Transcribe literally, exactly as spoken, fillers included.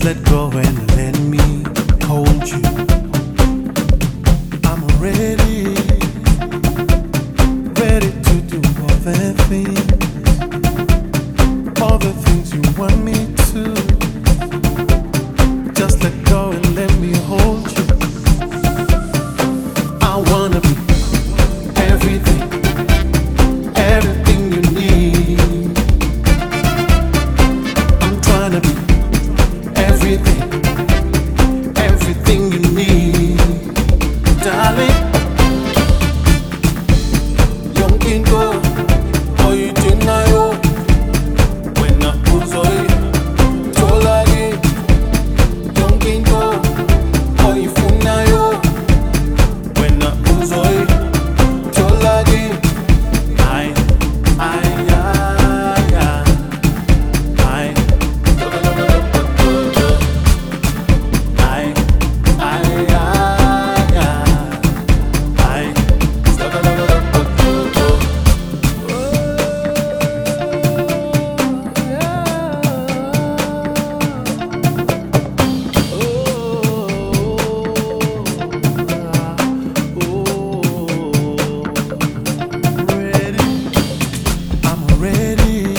let go and let me hold you. I'm ready, ready to do all the things, all the things you want me to. Just let go and let me hold you. I wanna be everything, everything you need. I'm trying to be everything, everything you need, darling. Yonkinto, oyitinayo, wena uzoyi, tolagi. Yonkinto, oyifunayo, wena uzoyi, tolagi. I, I, I, I, I. Ready, I'm ready,